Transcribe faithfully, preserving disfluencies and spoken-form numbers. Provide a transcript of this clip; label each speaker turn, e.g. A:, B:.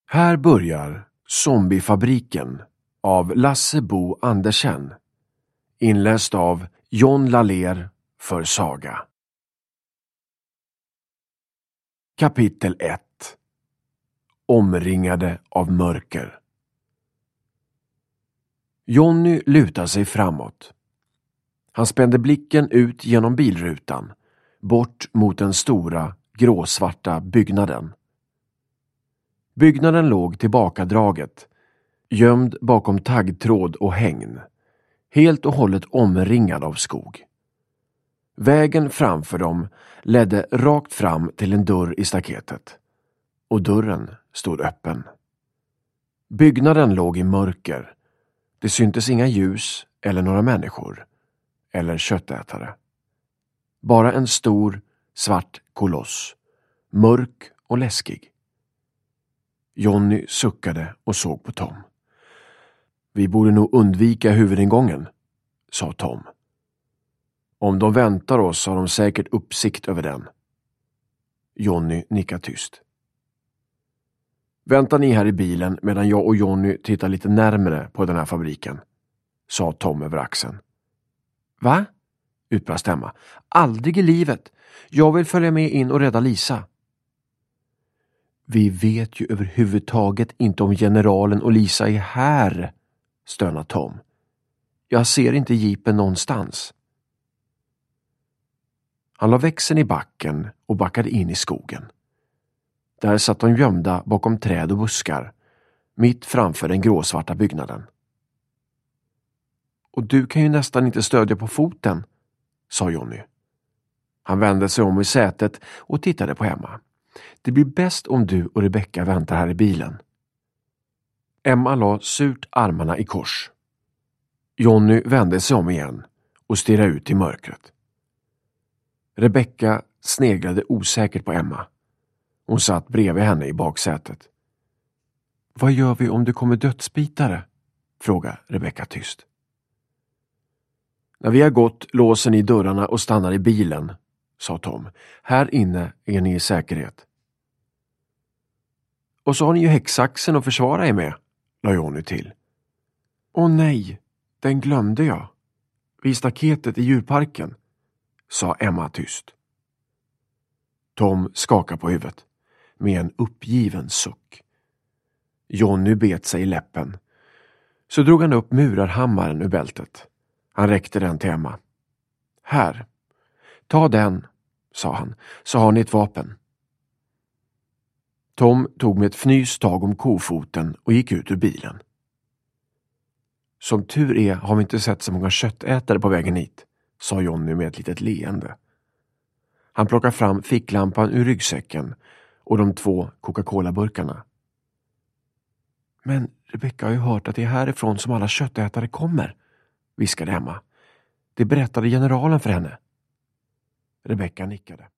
A: Här börjar Zombiefabriken av Lasse Bo Andersen. Inläst av John Laler för Saga. Kapitel ett. Omringade av mörker. Jonny lutar sig framåt. Han spände blicken ut genom bilrutan, bort mot den stora, gråsvarta byggnaden. Byggnaden låg tillbakadraget, gömd bakom taggtråd och hägn, helt och hållet omringad av skog. Vägen framför dem ledde rakt fram till en dörr i staketet, och dörren stod öppen. Byggnaden låg i mörker. Det syntes inga ljus eller några människor, eller köttätare. Bara en stor, svart koloss, mörk och läskig. Jonny suckade och såg på Tom. Vi borde nog undvika huvudingången, sa Tom. Om de väntar oss har de säkert uppsikt över den. Jonny nickade tyst. Väntar ni här i bilen medan jag och Jonny tittar lite närmare på den här fabriken, sa Tom över axeln. Va? Utbrast Emma. Aldrig i livet. Jag vill följa med in och rädda Lisa. Vi vet ju överhuvudtaget inte om generalen och Lisa är här, stönar Tom. Jag ser inte jeepen någonstans. Han la växeln i backen och backade in i skogen. Där satt de gömda bakom träd och buskar, mitt framför den gråsvarta byggnaden. Och du kan ju nästan inte stödja på foten, sa Jonny. Han vände sig om i sätet och tittade på Emma. Det blir bäst om du och Rebecca väntar här i bilen. Emma la surt armarna i kors. Jonny vände sig om igen och stirrade ut i mörkret. Rebecca sneglade osäkert på Emma. Hon satt bredvid henne i baksätet. Vad gör vi om det kommer dödsbitare? Frågade Rebecca tyst. När vi har gått låser ni dörrarna och stannar i bilen, sa Tom. Här inne är ni i säkerhet. Och så har ni ju häcksaxen att försvara er med, la Jonny till. Åh nej, den glömde jag. Vid staketet i djurparken, sa Emma tyst. Tom skakade på huvudet med en uppgiven suck. Jonny bet sig i läppen. Så drog han upp murarhammaren ur bältet. Han räckte den till Emma. Här, ta den, sa han, så har ni ett vapen. Tom tog med ett fnys tag om kofoten och gick ut ur bilen. Som tur är har vi inte sett så många köttätare på vägen hit, sa Jonny med ett litet leende. Han plockade fram ficklampan ur ryggsäcken och de två Coca-Cola-burkarna. Men Rebecca har ju hört att det är härifrån som alla köttätare kommer, viskade Emma. Det berättade generalen för henne. Rebecca nickade.